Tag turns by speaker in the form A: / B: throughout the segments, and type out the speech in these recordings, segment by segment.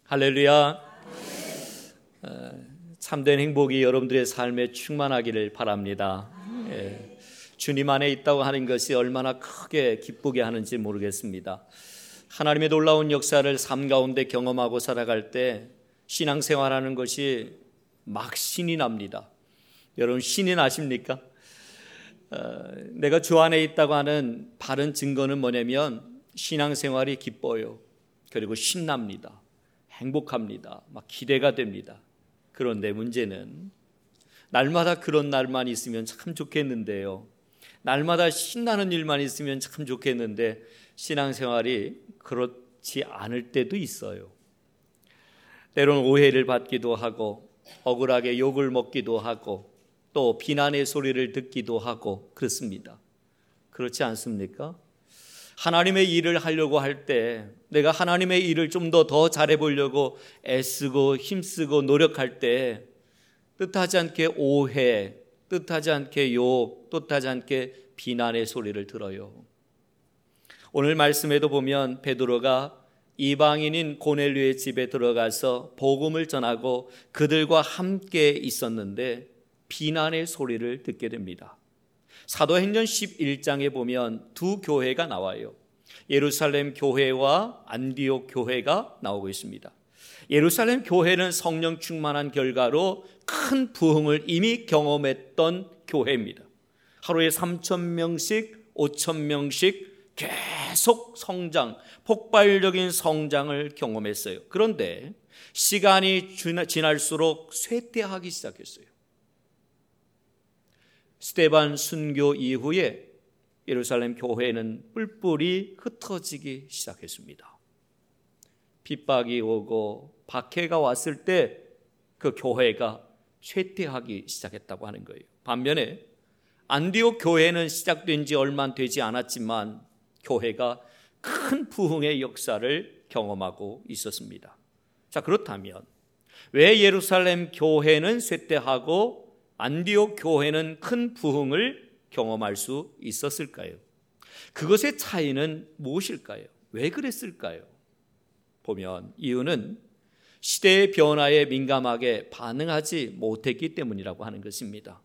A: 할렐루야. 참된 행복이 여러분들의 삶에 충만하기를 바랍니다. 주님 안에 있다고 하는 것이 얼마나 크게 기쁘게 하는지 모르겠습니다. 하나님의 놀라운 역사를 삶 가운데 경험하고 살아갈 때 신앙생활하는 것이 막 신이 납니다. 여러분 신이 나십니까? 내가 주 안에 있다고 하는 바른 증거는 뭐냐면 신앙생활이 기뻐요. 그리고 신납니다. 행복합니다. 막 기대가 됩니다. 그런데 문제는 날마다 그런 날만 있으면 참 좋겠는데요. 날마다 신나는 일만 있으면 참 좋겠는데 신앙생활이 그렇지 않을 때도 있어요. 때로는 오해를 받기도 하고 억울하게 욕을 먹기도 하고 또 비난의 소리를 듣기도 하고 그렇습니다. 그렇지 않습니까? 하나님의 일을 하려고 할 때 내가 하나님의 일을 좀 더 잘해보려고 애쓰고 힘쓰고 노력할 때 뜻하지 않게 오해, 뜻하지 않게 욕, 뜻하지 않게 비난의 소리를 들어요. 오늘 말씀에도 보면 베드로가 이방인인 고넬료의 집에 들어가서 복음을 전하고 그들과 함께 있었는데 비난의 소리를 듣게 됩니다. 사도행전 11장에 보면 두 교회가 나와요. 예루살렘 교회와 안디옥 교회가 나오고 있습니다. 예루살렘 교회는 성령 충만한 결과로 큰 부흥을 이미 경험했던 교회입니다. 하루에 3,000명씩 5,000명씩 계속 성장, 폭발적인 성장을 경험했어요. 그런데 시간이 지날수록 쇠퇴하기 시작했어요. 스데반 순교 이후에 예루살렘 교회는 뿔뿔이 흩어지기 시작했습니다. 핍박이 오고 박해가 왔을 때 그 교회가 쇠퇴하기 시작했다고 하는 거예요. 반면에 안디옥 교회는 시작된 지 얼마 되지 않았지만 교회가 큰 부흥의 역사를 경험하고 있었습니다. 자, 그렇다면 왜 예루살렘 교회는 쇠퇴하고 안디옥 교회는 큰 부흥을 경험할 수 있었을까요? 그것의 차이는 무엇일까요? 왜 그랬을까요? 보면 이유는 시대의 변화에 민감하게 반응하지 못했기 때문이라고 하는 것입니다.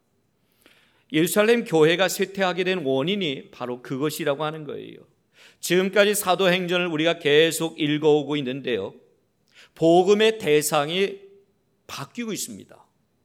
A: 예루살렘 교회가 쇠퇴하게 된 원인이 바로 그것이라고 하는 거예요. 지금까지 사도행전을 우리가 계속 읽어오고 있는데요. 복음의 대상이 바뀌고 있습니다.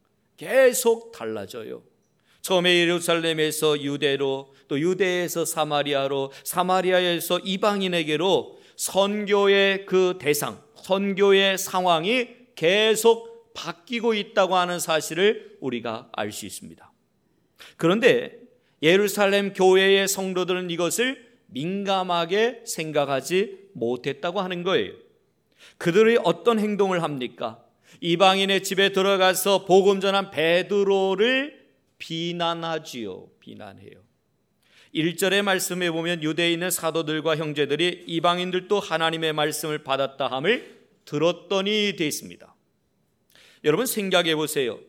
A: 계속 달라져요. 처음에 예루살렘에서 유대로, 또 유대에서 사마리아로, 사마리아에서 이방인에게로 선교의 그 대상, 선교의 상황이 계속 바뀌고 있다고 하는 사실을 우리가 알 수 있습니다. 그런데 예루살렘 교회의 성도들은 이것을 민감하게 생각하지 못했다고 하는 거예요. 그들이 어떤 행동을 합니까? 이방인의 집에 들어가서 복음 전한 베드로를 비난하지요. 비난해요. 1절의 말씀에 보면 유대인의 사도들과 형제들이 이방인들도 하나님의 말씀을 받았다 함을 들었더니 되어 있습니다. 여러분 생각해 보세요.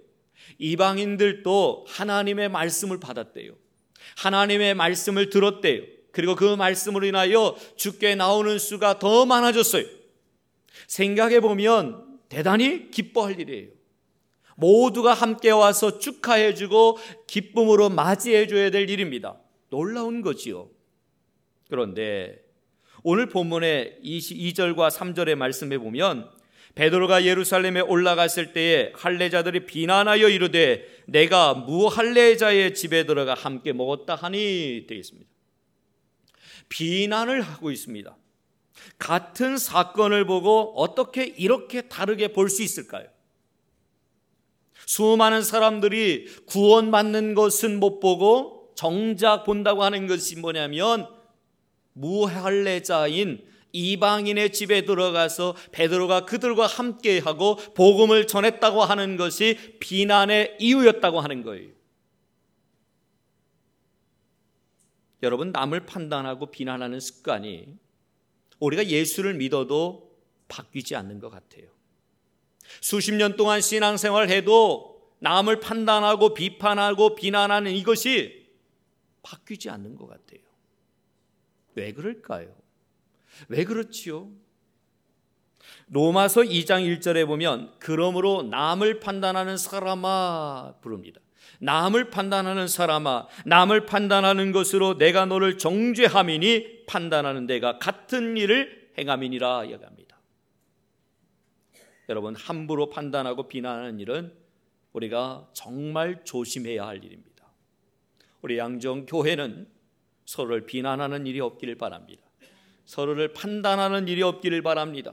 A: 이방인들도 하나님의 말씀을 받았대요. 하나님의 말씀을 들었대요. 그리고 그 말씀으로 인하여 주께 나오는 수가 더 많아졌어요. 생각해 보면 대단히 기뻐할 일이에요. 모두가 함께 와서 축하해주고 기쁨으로 맞이해줘야 될 일입니다. 놀라운 거지요. 그런데 오늘 본문의 2절과 3절의 말씀에 보면 베드로가 예루살렘에 올라갔을 때에 할례자들이 비난하여 이르되 내가 무할례자의 집에 들어가 함께 먹었다 하니 되어 있습니다. 비난을 하고 있습니다. 같은 사건을 보고 어떻게 이렇게 다르게 볼 수 있을까요? 수많은 사람들이 구원받는 것은 못 보고 정작 본다고 하는 것이 뭐냐면 무할례자인 이방인의 집에 들어가서 베드로가 그들과 함께하고 복음을 전했다고 하는 것이 비난의 이유였다고 하는 거예요. 여러분, 남을 판단하고 비난하는 습관이 우리가 예수를 믿어도 바뀌지 않는 것 같아요. 수십 년 동안 신앙생활을 해도 남을 판단하고 비판하고 비난하는 이것이 바뀌지 않는 것 같아요. 왜 그럴까요? 왜 그렇지요? 로마서 2장 1절에 보면 그러므로 남을 판단하는 사람아 부릅니다. 남을 판단하는 사람아, 남을 판단하는 것으로 내가 너를 정죄함이니 판단하는 내가 같은 일을 행함이니라 이야기합니다. 여러분, 함부로 판단하고 비난하는 일은 우리가 정말 조심해야 할 일입니다. 우리 양정교회는 서로를 비난하는 일이 없기를 바랍니다. 서로를 판단하는 일이 없기를 바랍니다.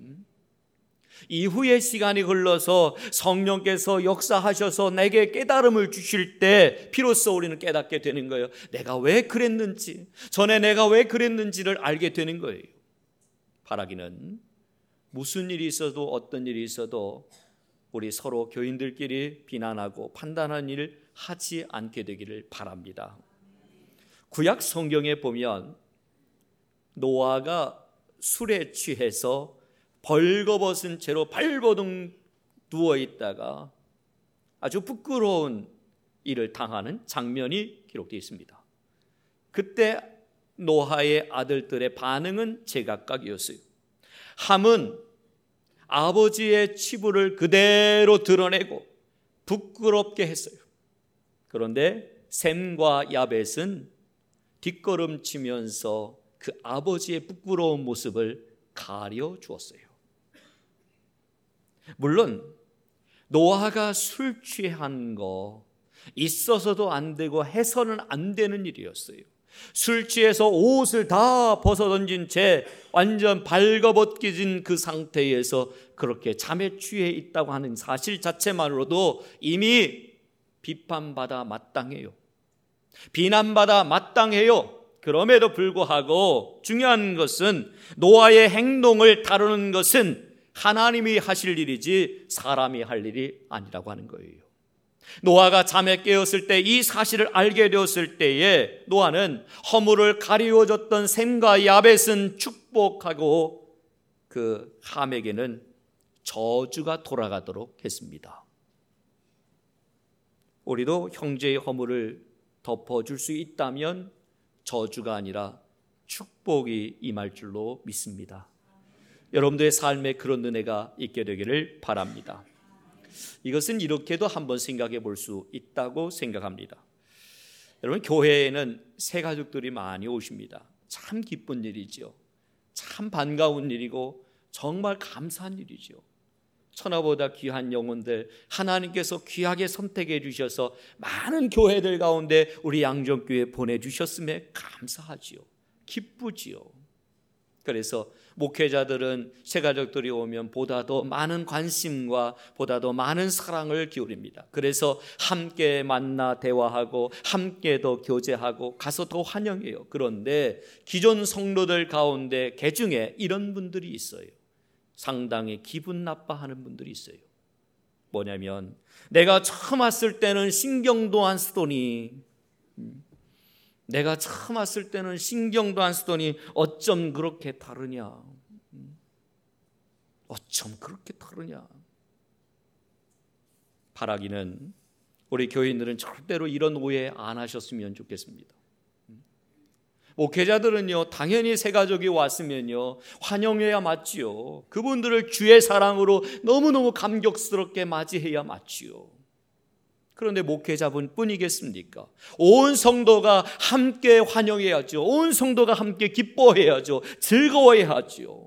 A: 이후의 시간이 흘러서 성령께서 역사하셔서 내게 깨달음을 주실 때 비로소 우리는 깨닫게 되는 거예요. 내가 왜 그랬는지, 전에 내가 왜 그랬는지를 알게 되는 거예요. 바라기는 무슨 일이 있어도 어떤 일이 있어도 우리 서로 교인들끼리 비난하고 판단하는 일을 하지 않게 되기를 바랍니다. 구약 성경에 보면 노아가 술에 취해서 벌거벗은 채로 발버둥 누워있다가 아주 부끄러운 일을 당하는 장면이 기록되어 있습니다. 그때 노아의 아들들의 반응은 제각각이었어요. 함은 아버지의 치부를 그대로 드러내고 부끄럽게 했어요. 그런데 셈과 야벳은 뒷걸음치면서 그 아버지의 부끄러운 모습을 가려 주었어요. 물론 노아가 술 취한 거 있어서도 안 되고 해서는 안 되는 일이었어요. 술 취해서 옷을 다 벗어던진 채 완전 발거벗겨진 그 상태에서 그렇게 잠에 취해 있다고 하는 사실 자체만으로도 이미 비판받아 마땅해요. 비난받아 마땅해요. 그럼에도 불구하고 중요한 것은 노아의 행동을 다루는 것은 하나님이 하실 일이지 사람이 할 일이 아니라고 하는 거예요. 노아가 잠에 깨었을 때 이 사실을 알게 되었을 때에 노아는 허물을 가리워줬던 셈과 야벳은 축복하고 그 함에게는 저주가 돌아가도록 했습니다. 우리도 형제의 허물을 덮어줄 수 있다면 저주가 아니라 축복이 임할 줄로 믿습니다. 여러분들의 삶에 그런 은혜가 있게 되기를 바랍니다. 이것은 이렇게도 한번 생각해 볼 수 있다고 생각합니다. 여러분, 교회에는 새 가족들이 많이 오십니다. 참 기쁜 일이죠. 참 반가운 일이고 정말 감사한 일이죠. 천하보다 귀한 영혼들 하나님께서 귀하게 선택해 주셔서 많은 교회들 가운데 우리 양정교회 보내주셨음에 감사하지요. 기쁘지요. 그래서 목회자들은 새 가족들이 오면 보다 더 많은 관심과 보다 더 많은 사랑을 기울입니다. 그래서 함께 만나 대화하고 함께 더 교제하고 가서 더 환영해요. 그런데 기존 성도들 가운데 개중에 이런 분들이 있어요. 상당히 기분 나빠하는 분들이 있어요. 뭐냐면 내가 처음 왔을 때는 신경도 안 쓰더니 내가 처음 왔을 때는 신경도 안 쓰더니 어쩜 그렇게 다르냐. 어쩜 그렇게 다르냐. 바라기는 우리 교인들은 절대로 이런 오해 안 하셨으면 좋겠습니다. 목회자들은요, 당연히 새 가족이 왔으면요 환영해야 맞지요. 그분들을 주의 사랑으로 너무너무 감격스럽게 맞이해야 맞지요. 그런데 목회자분 뿐이겠습니까? 온 성도가 함께 환영해야죠. 온 성도가 함께 기뻐해야죠. 즐거워해야죠.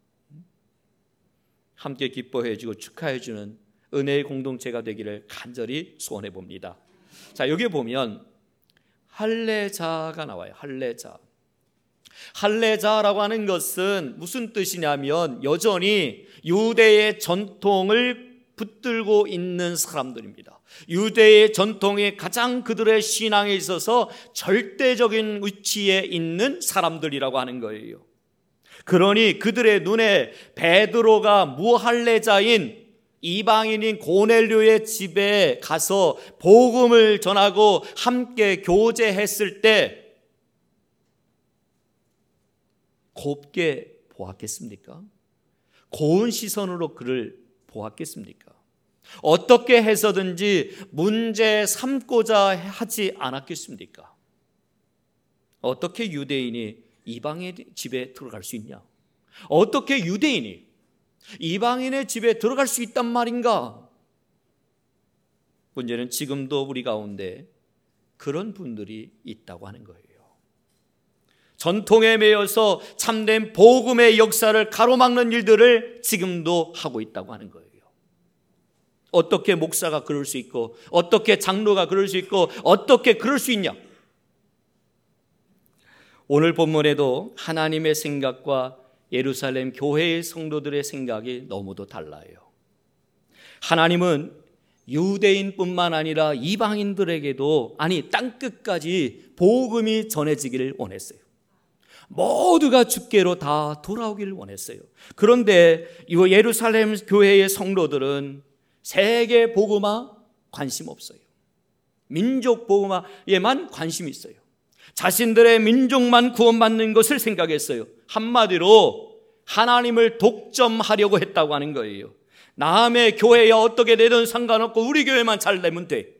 A: 함께 기뻐해주고 축하해주는 은혜의 공동체가 되기를 간절히 소원해 봅니다. 자, 여기 보면 할례자가 나와요. 할례자. 할례자라고 하는 것은 무슨 뜻이냐면 여전히 유대의 전통을 붙들고 있는 사람들입니다. 유대의 전통이 가장 그들의 신앙에 있어서 절대적인 위치에 있는 사람들이라고 하는 거예요. 그러니 그들의 눈에 베드로가 무할례자인 이방인인 고넬료의 집에 가서 복음을 전하고 함께 교제했을 때 곱게 보았겠습니까? 고운 시선으로 그를 보았겠습니까? 어떻게 해서든지 문제 삼고자 하지 않았겠습니까? 어떻게 유대인이 이방의 집에 들어갈 수 있냐? 어떻게 유대인이 이방인의 집에 들어갈 수 있단 말인가? 문제는 지금도 우리 가운데 그런 분들이 있다고 하는 거예요. 전통에 매여서 참된 복음의 역사를 가로막는 일들을 지금도 하고 있다고 하는 거예요. 어떻게 목사가 그럴 수 있고, 어떻게 장로가 그럴 수 있고, 어떻게 그럴 수 있냐? 오늘 본문에도 하나님의 생각과 예루살렘 교회의 성도들의 생각이 너무도 달라요. 하나님은 유대인뿐만 아니라 이방인들에게도, 아니 땅끝까지 복음이 전해지기를 원했어요. 모두가 주께로 다 돌아오기를 원했어요. 그런데 이 예루살렘 교회의 성도들은 세계 복음화 관심 없어요. 민족 복음화에만 관심이 있어요. 자신들의 민족만 구원받는 것을 생각했어요. 한마디로 하나님을 독점하려고 했다고 하는 거예요. 남의 교회야 어떻게 되든 상관없고 우리 교회만 잘 되면 돼.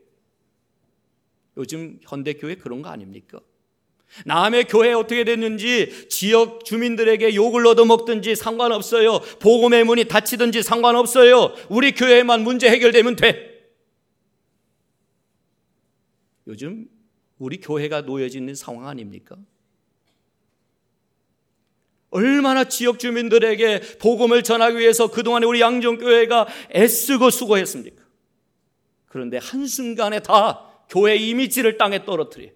A: 요즘 현대교회 그런 거 아닙니까? 남의 교회 어떻게 됐는지 지역 주민들에게 욕을 얻어먹든지 상관없어요. 복음의 문이 닫히든지 상관없어요. 우리 교회만 문제 해결되면 돼. 요즘 우리 교회가 놓여져 있는 상황 아닙니까? 얼마나 지역 주민들에게 복음을 전하기 위해서 그동안에 우리 양정교회가 애쓰고 수고했습니까? 그런데 한순간에 다 교회 이미지를 땅에 떨어뜨려요.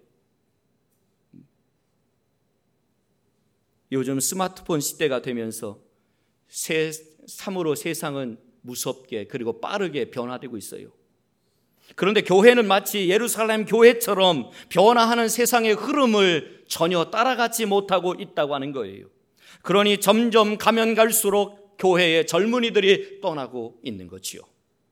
A: 요즘 스마트폰 시대가 되면서 참으로 세상은 무섭게 그리고 빠르게 변화되고 있어요. 그런데 교회는 마치 예루살렘 교회처럼 변화하는 세상의 흐름을 전혀 따라가지 못하고 있다고 하는 거예요. 그러니 점점 가면 갈수록 교회의 젊은이들이 떠나고 있는 거지요.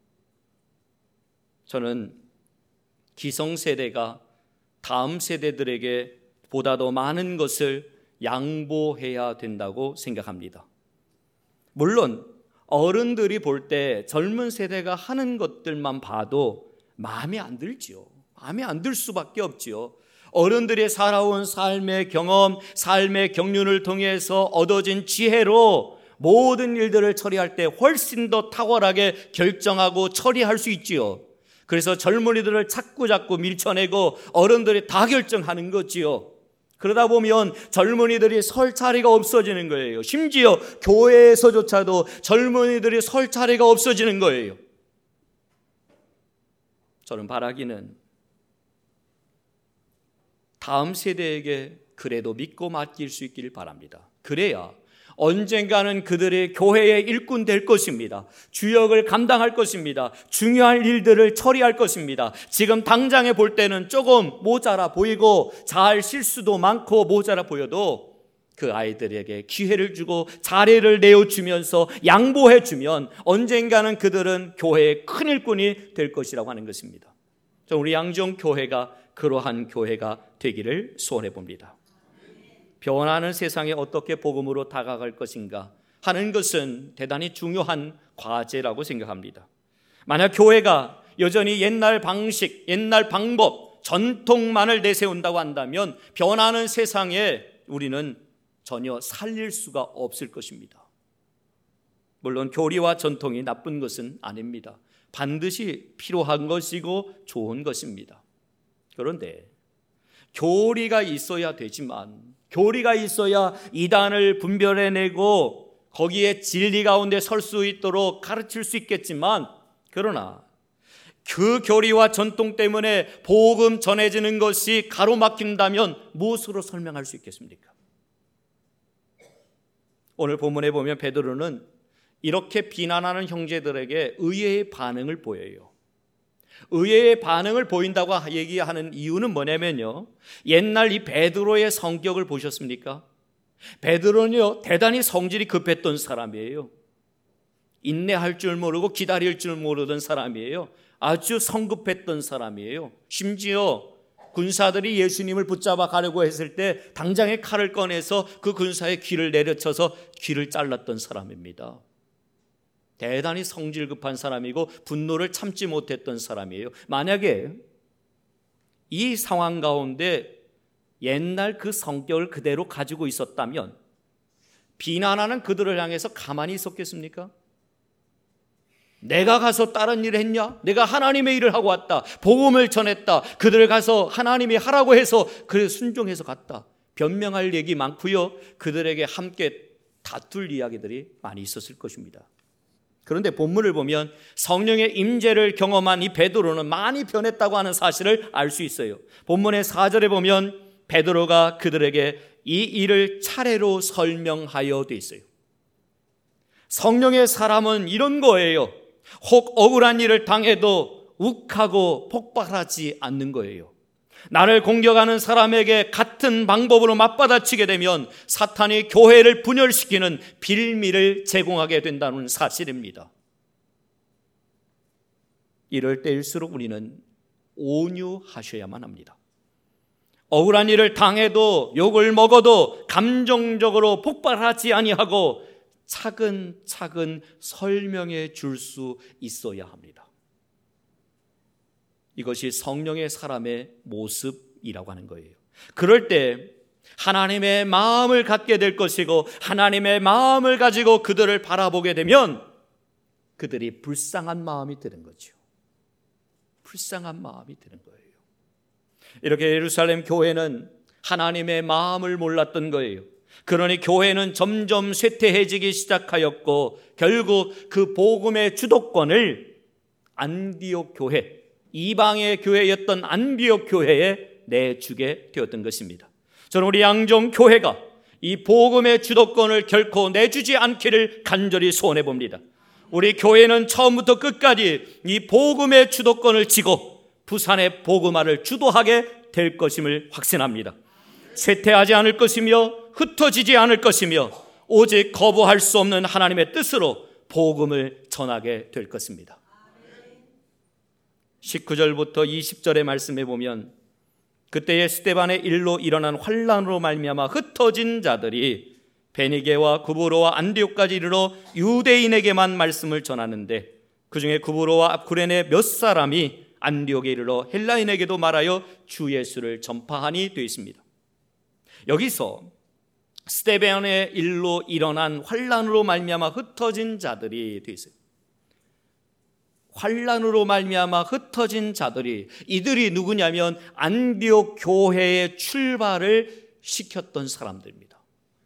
A: 저는 기성세대가 다음 세대들에게 보다 더 많은 것을 양보해야 된다고 생각합니다. 물론 어른들이 볼 때 젊은 세대가 하는 것들만 봐도 마음에 안 들지요. 마음에 안 들 수밖에 없지요. 어른들이 살아온 삶의 경험, 삶의 경륜을 통해서 얻어진 지혜로 모든 일들을 처리할 때 훨씬 더 탁월하게 결정하고 처리할 수 있지요. 그래서 젊은이들을 자꾸 밀쳐내고 어른들이 다 결정하는 거지요. 그러다 보면 젊은이들이 설 자리가 없어지는 거예요. 심지어 교회에서조차도 젊은이들이 설 자리가 없어지는 거예요. 저는 바라기는 다음 세대에게 그래도 믿고 맡길 수 있기를 바랍니다. 그래야 언젠가는 그들이 교회의 일꾼 될 것입니다. 주역을 감당할 것입니다. 중요한 일들을 처리할 것입니다. 지금 당장에 볼 때는 조금 모자라 보이고 잘 실수도 많고 모자라 보여도 그 아이들에게 기회를 주고 자리를 내어주면서 양보해주면 언젠가는 그들은 교회의 큰 일꾼이 될 것이라고 하는 것입니다. 우리 양정교회가 그러한 교회가 되기를 소원해 봅니다. 변화하는 세상에 어떻게 복음으로 다가갈 것인가 하는 것은 대단히 중요한 과제라고 생각합니다. 만약 교회가 여전히 옛날 방식, 옛날 방법, 전통만을 내세운다고 한다면 변화하는 세상에 우리는 전혀 살릴 수가 없을 것입니다. 물론 교리와 전통이 나쁜 것은 아닙니다. 반드시 필요한 것이고 좋은 것입니다. 그런데 교리가 있어야 되지만, 교리가 있어야 이단을 분별해내고 거기에 진리 가운데 설 수 있도록 가르칠 수 있겠지만, 그러나 그 교리와 전통 때문에 복음 전해지는 것이 가로막힌다면 무엇으로 설명할 수 있겠습니까? 오늘 본문에 보면 베드로는 이렇게 비난하는 형제들에게 의외의 반응을 보여요. 의외의 반응을 보인다고 얘기하는 이유는 뭐냐면요, 옛날 이 베드로의 성격을 보셨습니까? 베드로는요 대단히 성질이 급했던 사람이에요. 인내할 줄 모르고 기다릴 줄 모르던 사람이에요. 아주 성급했던 사람이에요. 심지어 군사들이 예수님을 붙잡아 가려고 했을 때 당장에 칼을 꺼내서 그 군사의 귀를 내려쳐서 귀를 잘랐던 사람입니다. 대단히 성질 급한 사람이고 분노를 참지 못했던 사람이에요. 만약에 이 상황 가운데 옛날 그 성격을 그대로 가지고 있었다면 비난하는 그들을 향해서 가만히 있었겠습니까? 내가 가서 다른 일을 했냐? 내가 하나님의 일을 하고 왔다. 복음을 전했다. 그들을 가서 하나님이 하라고 해서 그래 순종해서 갔다. 변명할 얘기 많고요. 그들에게 함께 다툴 이야기들이 많이 있었을 것입니다. 그런데 본문을 보면 성령의 임재를 경험한 이 베드로는 많이 변했다고 하는 사실을 알 수 있어요. 본문의 4절에 보면 베드로가 그들에게 이 일을 차례로 설명하여 돼 있어요. 성령의 사람은 이런 거예요. 혹 억울한 일을 당해도 욱하고 폭발하지 않는 거예요. 나를 공격하는 사람에게 같은 방법으로 맞받아치게 되면 사탄이 교회를 분열시키는 빌미를 제공하게 된다는 사실입니다. 이럴 때일수록 우리는 온유하셔야만 합니다. 억울한 일을 당해도 욕을 먹어도 감정적으로 폭발하지 아니하고 차근차근 설명해 줄 수 있어야 합니다. 이것이 성령의 사람의 모습이라고 하는 거예요. 그럴 때 하나님의 마음을 갖게 될 것이고 하나님의 마음을 가지고 그들을 바라보게 되면 그들이 불쌍한 마음이 드는 거죠. 불쌍한 마음이 드는 거예요. 이렇게 예루살렘 교회는 하나님의 마음을 몰랐던 거예요. 그러니 교회는 점점 쇠퇴해지기 시작하였고 결국 그 복음의 주도권을 안디옥 교회, 이방의 교회였던 안디옥 교회에 내주게 되었던 것입니다. 저는 우리 양종 교회가 이 복음의 주도권을 결코 내주지 않기를 간절히 소원해 봅니다. 우리 교회는 처음부터 끝까지 이 복음의 주도권을 쥐고 부산의 복음화를 주도하게 될 것임을 확신합니다. 쇠퇴하지 않을 것이며 흩어지지 않을 것이며 오직 거부할 수 없는 하나님의 뜻으로 복음을 전하게 될 것입니다. 19절부터 20절의 말씀에 보면 그때의 스데반의 일로 일어난 환난으로 말미암아 흩어진 자들이 베니게와 구브로와 안디옥까지 이르러 유대인에게만 말씀을 전하는데 그중에 구브로와 구레네 몇 사람이 안디옥에 이르러 헬라인에게도 말하여 주 예수를 전파하니 되어 있습니다. 여기서 스데반의 일로 일어난 환난으로 말미암아 흩어진 자들이 되어 있어요. 환난으로 말미암아 흩어진 자들이, 이들이 누구냐면 안디옥 교회의 출발을 시켰던 사람들입니다.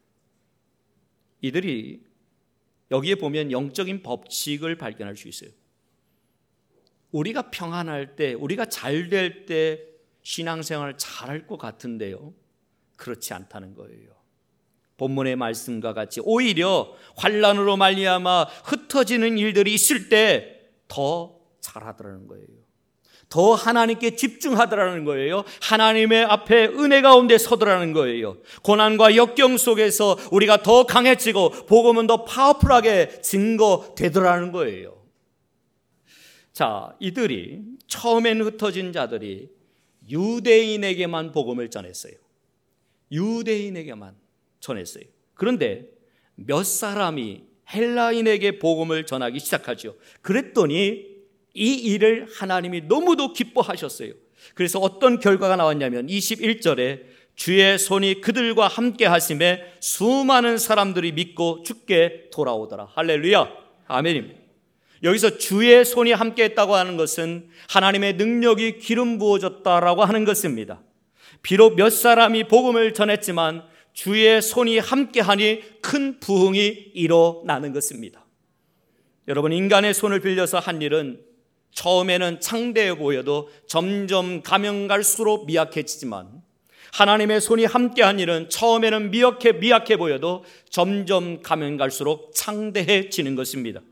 A: 이들이 여기에 보면 영적인 법칙을 발견할 수 있어요. 우리가 평안할 때, 우리가 잘 될 때 신앙생활을 잘할 것 같은데요, 그렇지 않다는 거예요. 본문의 말씀과 같이 오히려 환난으로 말미암아 흩어지는 일들이 있을 때 더 잘하더라는 거예요. 더 하나님께 집중하더라는 거예요. 하나님의 앞에 은혜 가운데 서더라는 거예요. 고난과 역경 속에서 우리가 더 강해지고 복음은 더 파워풀하게 증거되더라는 거예요. 자, 이들이 처음엔 흩어진 자들이 유대인에게만 복음을 전했어요. 유대인에게만 전했어요. 그런데 몇 사람이 헬라인에게 복음을 전하기 시작하죠. 그랬더니 이 일을 하나님이 너무도 기뻐하셨어요. 그래서 어떤 결과가 나왔냐면 21절에 주의 손이 그들과 함께 하심에 수많은 사람들이 믿고 주께 돌아오더라. 할렐루야, 아멘입니다. 여기서 주의 손이 함께 했다고 하는 것은 하나님의 능력이 기름 부어졌다라고 하는 것입니다. 비록 몇 사람이 복음을 전했지만 주의 손이 함께하니 큰 부흥이 일어나는 것입니다. 여러분, 인간의 손을 빌려서 한 일은 처음에는 창대해 보여도 점점 가면 갈수록 미약해지지만 하나님의 손이 함께한 일은 처음에는 미약해 보여도 점점 가면 갈수록 창대해지는 것입니다.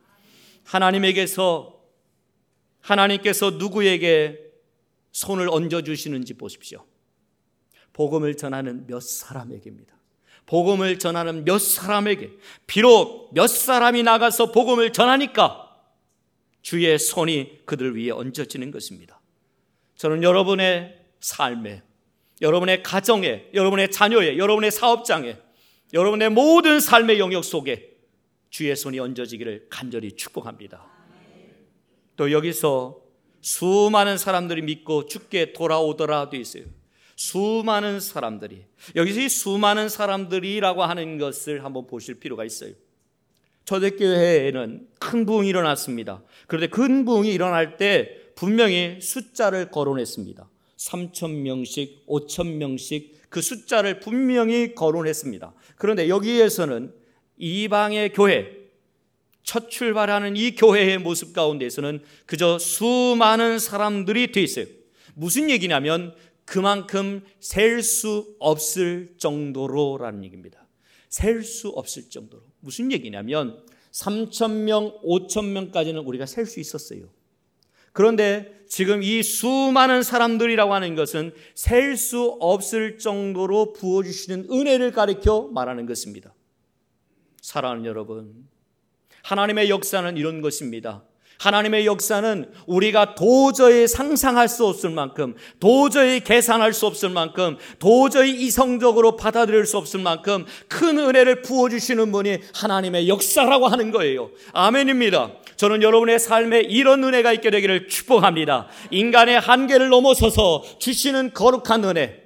A: 하나님께서 누구에게 손을 얹어주시는지 보십시오. 복음을 전하는 몇 사람에게입니다. 복음을 전하는 몇 사람에게, 비록 몇 사람이 나가서 복음을 전하니까 주의 손이 그들 위에 얹어지는 것입니다. 저는 여러분의 삶에, 여러분의 가정에, 여러분의 자녀에, 여러분의 사업장에, 여러분의 모든 삶의 영역 속에 주의 손이 얹어지기를 간절히 축복합니다. 또 여기서 수많은 사람들이 믿고 주께 돌아오더라 되어 있어요. 수많은 사람들이, 여기서 이 수많은 사람들이라고 하는 것을 한번 보실 필요가 있어요. 초대교회에는 큰 부흥이 일어났습니다. 그런데 큰 부흥이 일어날 때 분명히 숫자를 거론했습니다. 3,000명씩, 5,000명씩 그 숫자를 분명히 거론했습니다. 그런데 여기에서는 이방의 교회, 첫 출발하는 이 교회의 모습 가운데서는 그저 수많은 사람들이 돼 있어요. 무슨 얘기냐면 그만큼 셀 수 없을 정도로라는 얘기입니다. 셀 수 없을 정도로. 무슨 얘기냐면 3,000명, 5,000명까지는 우리가 셀 수 있었어요. 그런데 지금 이 수많은 사람들이라고 하는 것은 셀 수 없을 정도로 부어주시는 은혜를 가리켜 말하는 것입니다. 사랑하는 여러분, 하나님의 역사는 이런 것입니다. 하나님의 역사는 우리가 도저히 상상할 수 없을 만큼, 도저히 계산할 수 없을 만큼, 도저히 이성적으로 받아들일 수 없을 만큼 큰 은혜를 부어주시는 분이 하나님의 역사라고 하는 거예요. 아멘입니다. 저는 여러분의 삶에 이런 은혜가 있게 되기를 축복합니다. 인간의 한계를 넘어서서 주시는 거룩한 은혜,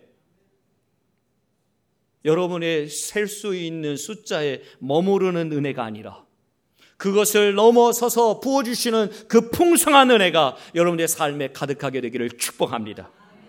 A: 여러분의 셀 수 있는 숫자에 머무르는 은혜가 아니라 그것을 넘어서서 부어주시는 그 풍성한 은혜가 여러분의 삶에 가득하게 되기를 축복합니다.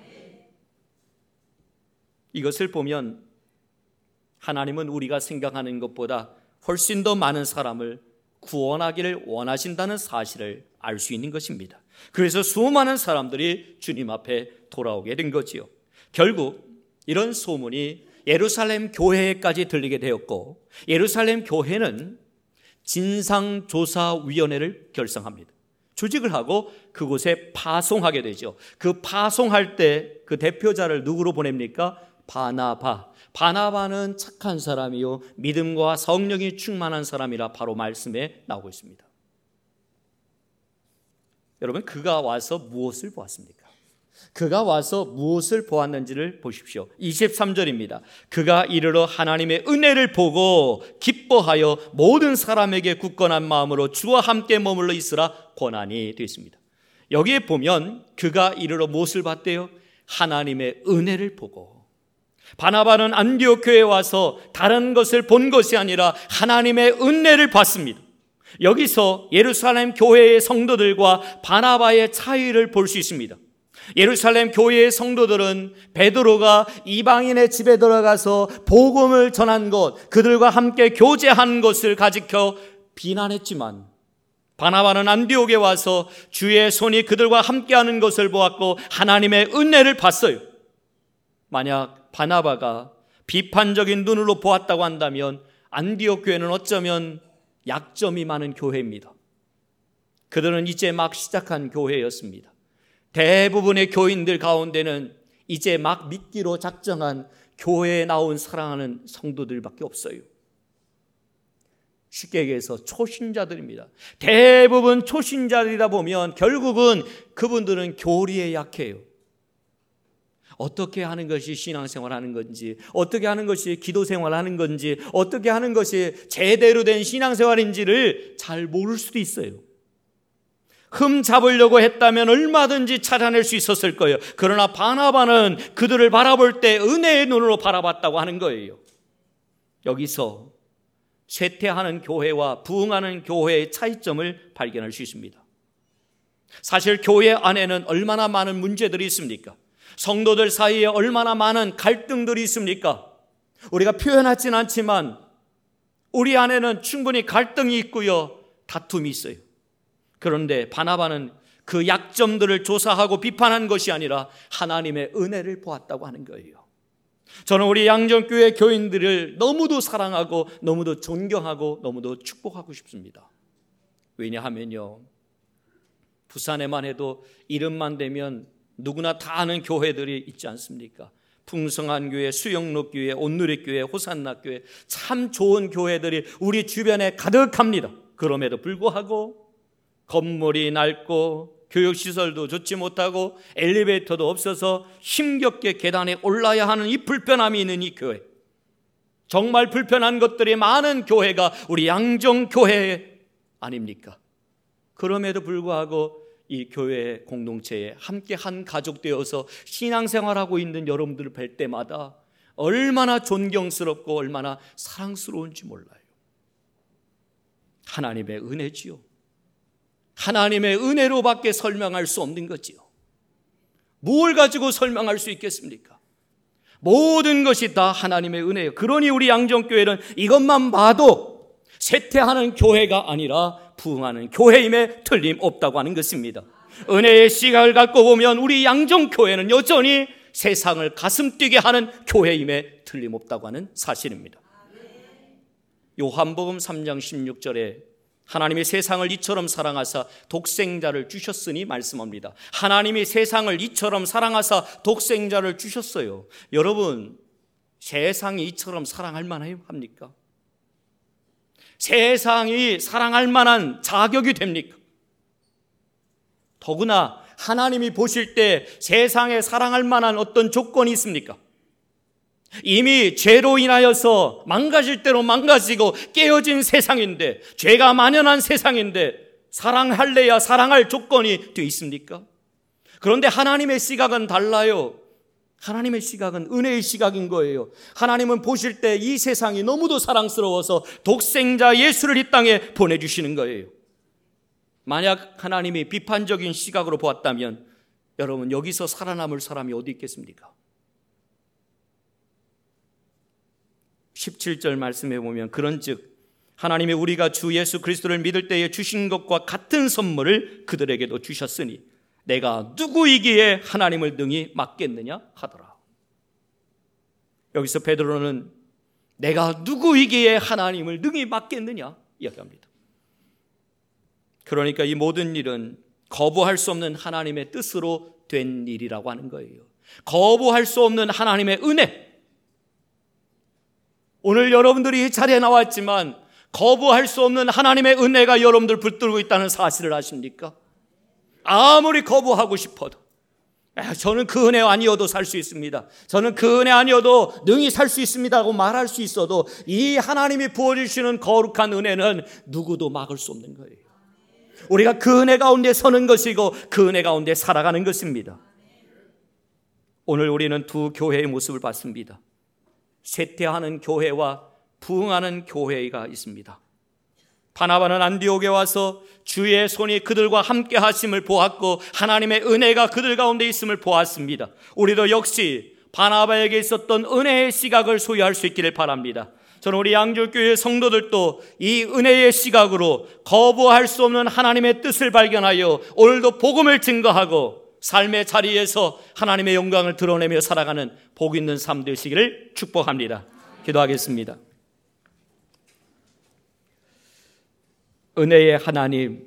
A: 이것을 보면 하나님은 우리가 생각하는 것보다 훨씬 더 많은 사람을 구원하기를 원하신다는 사실을 알 수 있는 것입니다. 그래서 수많은 사람들이 주님 앞에 돌아오게 된 거지요. 결국 이런 소문이 예루살렘 교회까지 들리게 되었고, 예루살렘 교회는 진상조사위원회를 결성합니다. 조직을 하고 그곳에 파송하게 되죠. 그 파송할 때 그 대표자를 누구로 보냅니까? 바나바. 바나바는 착한 사람이요 믿음과 성령이 충만한 사람이라 바로 말씀에 나오고 있습니다. 여러분, 그가 와서 무엇을 보았습니까? 그가 와서 무엇을 보았는지를 보십시오. 23절입니다. 그가 이르러 하나님의 은혜를 보고 기뻐하여 모든 사람에게 굳건한 마음으로 주와 함께 머물러 있으라 권하니 되어 있습니다. 여기에 보면 그가 이르러 무엇을 봤대요? 하나님의 은혜를 보고. 바나바는 안디옥 교회에 와서 다른 것을 본 것이 아니라 하나님의 은혜를 봤습니다. 여기서 예루살렘 교회의 성도들과 바나바의 차이를 볼 수 있습니다. 예루살렘 교회의 성도들은 베드로가 이방인의 집에 들어가서 복음을 전한 것, 그들과 함께 교제한 것을 가지켜 비난했지만, 바나바는 안디옥에 와서 주의 손이 그들과 함께하는 것을 보았고 하나님의 은혜를 봤어요. 만약 바나바가 비판적인 눈으로 보았다고 한다면 안디옥 교회는 어쩌면 약점이 많은 교회입니다. 그들은 이제 막 시작한 교회였습니다. 대부분의 교인들 가운데는 이제 막 믿기로 작정한 교회에 나온 사랑하는 성도들밖에 없어요. 쉽게 얘기해서 초신자들입니다. 대부분 초신자들이다 보면 결국은 그분들은 교리에 약해요. 어떻게 하는 것이 신앙생활 하는 건지, 어떻게 하는 것이 기도생활 하는 건지, 어떻게 하는 것이 제대로 된 신앙생활인지를 잘 모를 수도 있어요. 흠 잡으려고 했다면 얼마든지 찾아낼 수 있었을 거예요. 그러나 바나바는 그들을 바라볼 때 은혜의 눈으로 바라봤다고 하는 거예요. 여기서 쇠퇴하는 교회와 부흥하는 교회의 차이점을 발견할 수 있습니다. 사실 교회 안에는 얼마나 많은 문제들이 있습니까? 성도들 사이에 얼마나 많은 갈등들이 있습니까? 우리가 표현하지는 않지만 우리 안에는 충분히 갈등이 있고요, 다툼이 있어요. 그런데 바나바는 그 약점들을 조사하고 비판한 것이 아니라 하나님의 은혜를 보았다고 하는 거예요. 저는 우리 양정교회 교인들을 너무도 사랑하고 너무도 존경하고 너무도 축복하고 싶습니다. 왜냐하면요, 부산에만 해도 이름만 대면 누구나 다 아는 교회들이 있지 않습니까? 풍성한 교회, 수영록 교회, 온누리 교회, 호산나 교회, 참 좋은 교회들이 우리 주변에 가득합니다. 그럼에도 불구하고 건물이 낡고 교육시설도 좋지 못하고 엘리베이터도 없어서 힘겹게 계단에 올라야 하는 이 불편함이 있는 이 교회, 정말 불편한 것들이 많은 교회가 우리 양정교회 아닙니까? 그럼에도 불구하고 이 교회 공동체에 함께 한 가족 되어서 신앙생활하고 있는 여러분들을 뵐 때마다 얼마나 존경스럽고 얼마나 사랑스러운지 몰라요. 하나님의 은혜지요. 하나님의 은혜로밖에 설명할 수 없는 거지요. 뭘 가지고 설명할 수 있겠습니까? 모든 것이 다 하나님의 은혜예요. 그러니 우리 양정교회는 이것만 봐도 쇠퇴하는 교회가 아니라 부흥하는 교회임에 틀림없다고 하는 것입니다. 은혜의 시각을 갖고 보면 우리 양정교회는 여전히 세상을 가슴 뛰게 하는 교회임에 틀림없다고 하는 사실입니다. 요한복음 3장 16절에 하나님이 세상을 이처럼 사랑하사 독생자를 주셨으니 말씀합니다. 하나님이 세상을 이처럼 사랑하사 독생자를 주셨어요. 여러분, 세상이 이처럼 사랑할 만합니까? 세상이 사랑할 만한 자격이 됩니까? 더구나 하나님이 보실 때 세상에 사랑할 만한 어떤 조건이 있습니까? 이미 죄로 인하여서 망가질 대로 망가지고 깨어진 세상인데, 죄가 만연한 세상인데 사랑할래야 사랑할 조건이 되어 있습니까? 그런데 하나님의 시각은 달라요. 하나님의 시각은 은혜의 시각인 거예요. 하나님은 보실 때 이 세상이 너무도 사랑스러워서 독생자 예수를 이 땅에 보내주시는 거예요. 만약 하나님이 비판적인 시각으로 보았다면 여러분, 여기서 살아남을 사람이 어디 있겠습니까? 17절 말씀해 보면, 그런즉 하나님이 우리가 주 예수 그리스도를 믿을 때에 주신 것과 같은 선물을 그들에게도 주셨으니 내가 누구이기에 하나님을 능히 막겠느냐 하더라. 여기서 베드로는 내가 누구이기에 하나님을 능히 막겠느냐 이야기합니다. 그러니까 이 모든 일은 거부할 수 없는 하나님의 뜻으로 된 일이라고 하는 거예요. 거부할 수 없는 하나님의 은혜. 오늘 여러분들이 이 자리에 나왔지만 거부할 수 없는 하나님의 은혜가 여러분들 붙들고 있다는 사실을 아십니까? 아무리 거부하고 싶어도, 저는 그 은혜 아니어도 살 수 있습니다, 저는 그 은혜 아니어도 능히 살 수 있습니다 하고 말할 수 있어도 이 하나님이 부어주시는 거룩한 은혜는 누구도 막을 수 없는 거예요. 우리가 그 은혜 가운데 서는 것이고 그 은혜 가운데 살아가는 것입니다. 오늘 우리는 두 교회의 모습을 봤습니다. 쇠퇴하는 교회와 부흥하는 교회가 있습니다. 바나바는 안디옥에 와서 주의 손이 그들과 함께 하심을 보았고 하나님의 은혜가 그들 가운데 있음을 보았습니다. 우리도 역시 바나바에게 있었던 은혜의 시각을 소유할 수 있기를 바랍니다. 저는 우리 양조교회 성도들도 이 은혜의 시각으로 거부할 수 없는 하나님의 뜻을 발견하여 오늘도 복음을 증거하고 삶의 자리에서 하나님의 영광을 드러내며 살아가는 복 있는 삶 되시기를 축복합니다. 기도하겠습니다. 은혜의 하나님,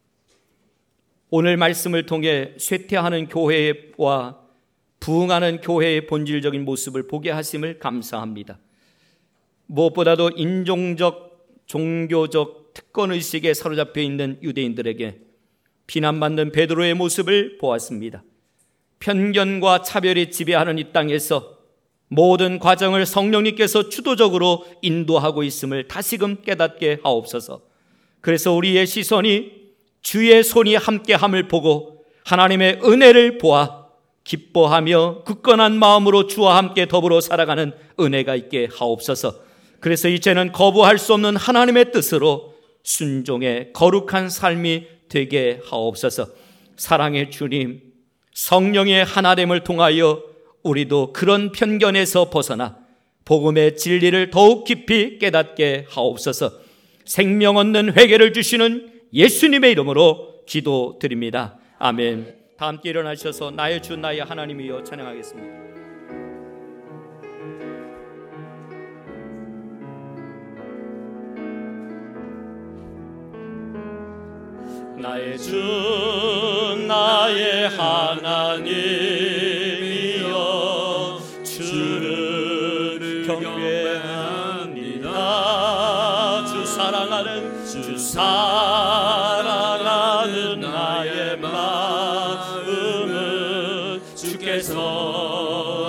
A: 오늘 말씀을 통해 쇠퇴하는 교회와 부흥하는 교회의 본질적인 모습을 보게 하심을 감사합니다. 무엇보다도 인종적, 종교적 특권의식에 사로잡혀 있는 유대인들에게 비난받는 베드로의 모습을 보았습니다. 편견과 차별이 지배하는 이 땅에서 모든 과정을 성령님께서 주도적으로 인도하고 있음을 다시금 깨닫게 하옵소서. 그래서 우리의 시선이 주의 손이 함께함을 보고 하나님의 은혜를 보아 기뻐하며 굳건한 마음으로 주와 함께 더불어 살아가는 은혜가 있게 하옵소서. 그래서 이제는 거부할 수 없는 하나님의 뜻으로 순종의 거룩한 삶이 되게 하옵소서. 사랑의 주님, 성령의 하나됨을 통하여 우리도 그런 편견에서 벗어나 복음의 진리를 더욱 깊이 깨닫게 하옵소서. 생명 얻는 회개를 주시는 예수님의 이름으로 기도드립니다. 아멘. 다 함께 일어나셔서 나의 주 나의 하나님이여 찬양하겠습니다. 나의 주 나의 하나님이여 주를 경배합니다. 주 사랑하는 나의 마음은 주께서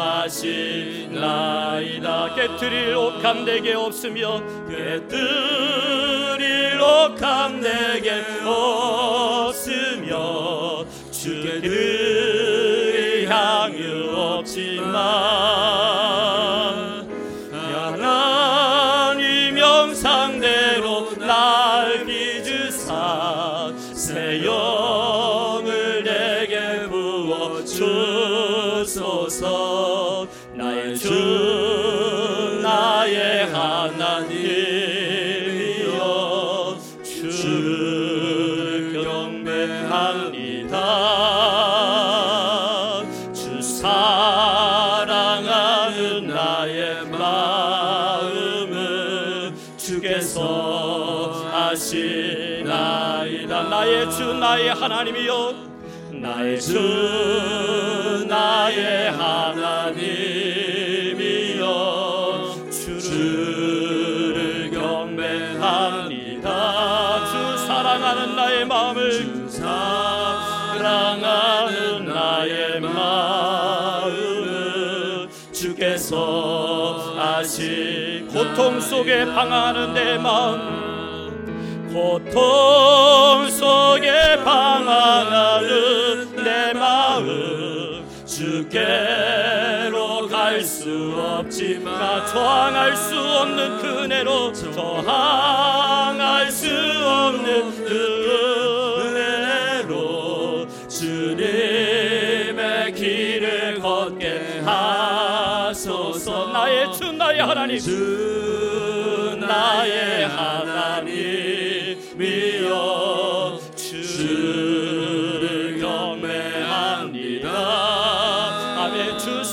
A: 아시나이다. 깨트릴 옥함 내게 없으며 깨트릴 옥함 내게 없으며 주께 들이 향유 없지만 하나님 형상대로 날 성령을 내게 부어 주소서. 나의 주 나의 하나님이여 주를 경배합니다. 주 사랑하는 나의 마음은 주께서 아시나이다. 나의 주 나의 하나님이여 나의 주 나의 하나님이여 주를 경배합니다. 주 사랑하는 나의 마음을 주 사랑하는 나의 마음을 주께서 아시. 고통 속에 방황하는 내 마음, 고통 속에 방황하는 내 마음 주께로 갈 수 없지만 저항할 수 없는 그네로 저항할 수 없는 그네로 주님의 길을 걷게 하소서. 나의 주 나의 하나님 주 나의 하나님이여 주를 경배합니다. 아멘. 주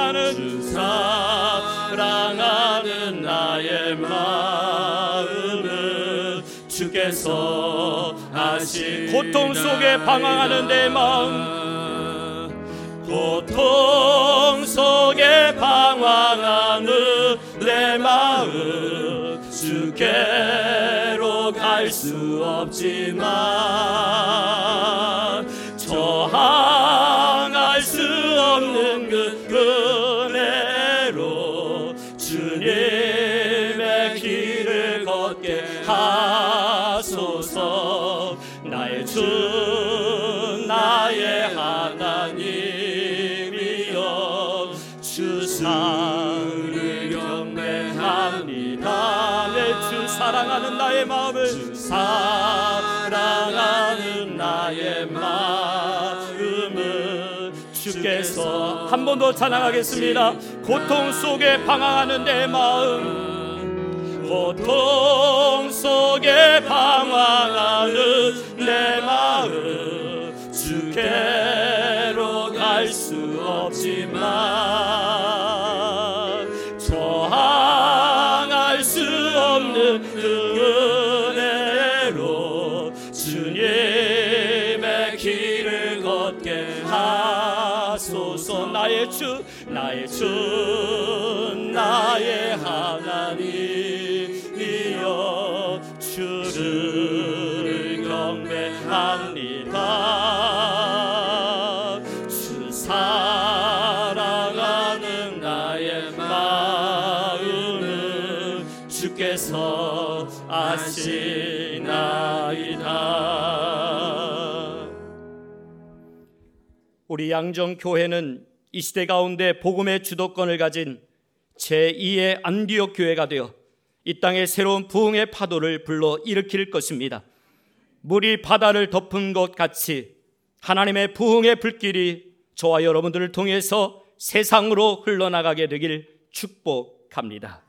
A: 사랑하는 나의 마음을 주께서 아시. 고통 속에 방황하는 내 마음, 고통 속에 방황하는 내 마음 주께로 갈 수 없지만 저항할 수 없는 그 은혜로 주님의 길을 걷게 하소서. 나의 주 나의 하나님이여 주 사랑을 경배합니다. 내 주 사랑하는 나의 마음을 주 사랑하는 나의 마음을 주께서. 한 번 더 찬양하겠습니다. 고통 속에 방황하는 내 마음, 고통 속에 방황하는 내 마음 주께로 갈 수 없지만 저항할 수 없는 그 은혜로 주님의 길을 걷게 하소서. 나의 주 나의 하나님이여 주를 경배합니다. 주 사랑하는 나의 마음을 주께서 아시나이다. 우리 양정교회는 이 시대 가운데 복음의 주도권을 가진 제2의 안디옥 교회가 되어 이 땅에 새로운 부흥의 파도를 불러 일으킬 것입니다. 물이 바다를 덮은 것 같이 하나님의 부흥의 불길이 저와 여러분들을 통해서 세상으로 흘러나가게 되길 축복합니다.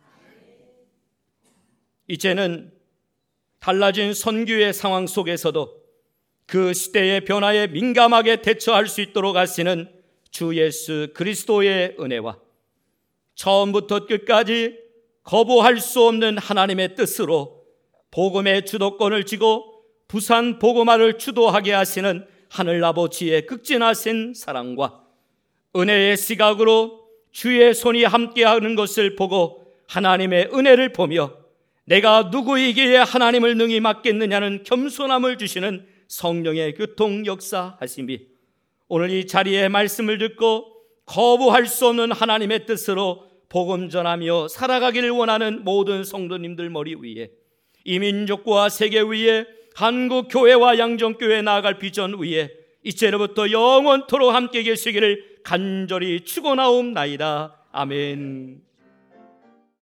A: 이제는 달라진 선교의 상황 속에서도 그 시대의 변화에 민감하게 대처할 수 있도록 하시는 주 예수 그리스도의 은혜와 처음부터 끝까지 거부할 수 없는 하나님의 뜻으로 복음의 주도권을 쥐고 부산 복음화를 주도하게 하시는 하늘아버지의 극진하신 사랑과 은혜의 시각으로 주의 손이 함께하는 것을 보고 하나님의 은혜를 보며 내가 누구이기에 하나님을 능히 맡겠느냐는 겸손함을 주시는 성령의 교통 역사하심이 오늘 이 자리에 말씀을 듣고 거부할 수 없는 하나님의 뜻으로 복음 전하며 살아가기를 원하는 모든 성도님들 머리 위에, 이 민족과 세계 위에, 한국 교회와 양정교회 나아갈 비전 위에 이제로부터 영원토록 함께 계시기를 간절히 축원하옵나이다. 아멘.